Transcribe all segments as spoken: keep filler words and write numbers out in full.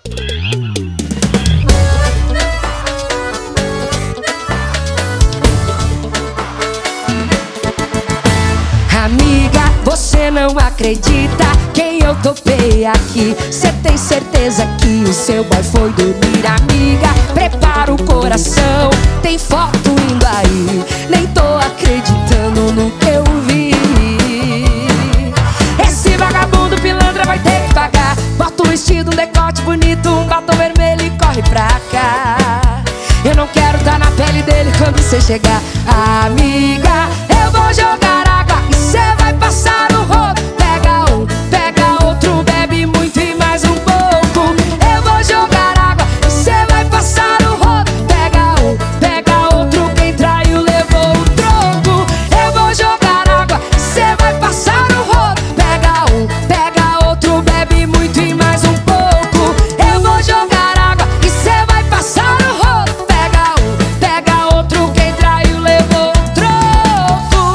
Amiga, você não acredita quem eu topei aqui. Cê tem certeza que o seu boy foi dormir? Amiga, prepara o coração, tem foto indo aí. Nem tô acreditando no que eu vi. Esse vagabundo pilantra vai ter que pagar. Bota um vestido, um decote bonito, um batom vermelho e corre pra cá. Eu não quero tá na pele dele quando cê chegar. Amiga, eu vou jogar água e cê vai passar o rodo. Pega um, pega outro, bebe muito e mais um pouco. Eu vou jogar água e cê vai passar o rodo. Pega um, pega outro, quem traiu levou o troco. Eu vou jogar água e cê vai passar o rodo. Pega um, pega outro, bebe muito e mais um pouco. Eu vou jogar água e cê vai passar o rodo. Pega um, pega outro, quem traiu levou o troco.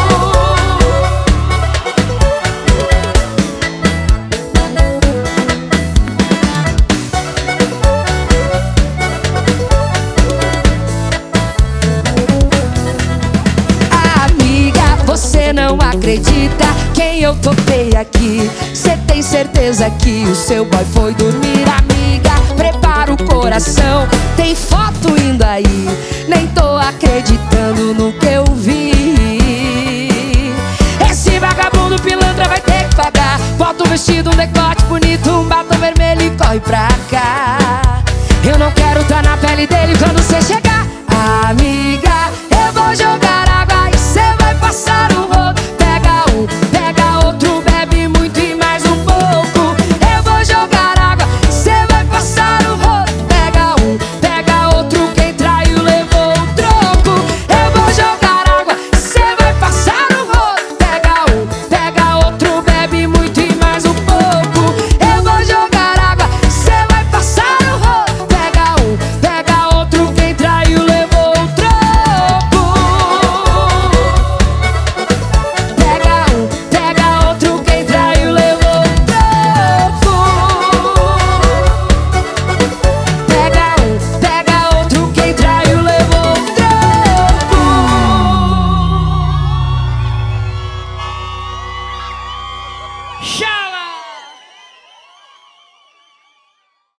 Amiga, você não acredita quem eu topei aqui. Cê tem certeza que o seu boy foi dormir? Amiga, prepara o coração, tem foto indo aí. Nem tô acreditando no que eu vi. Esse vagabundo pilantra vai ter que pagar. Bota um vestido, um decote bonito, um batom vermelho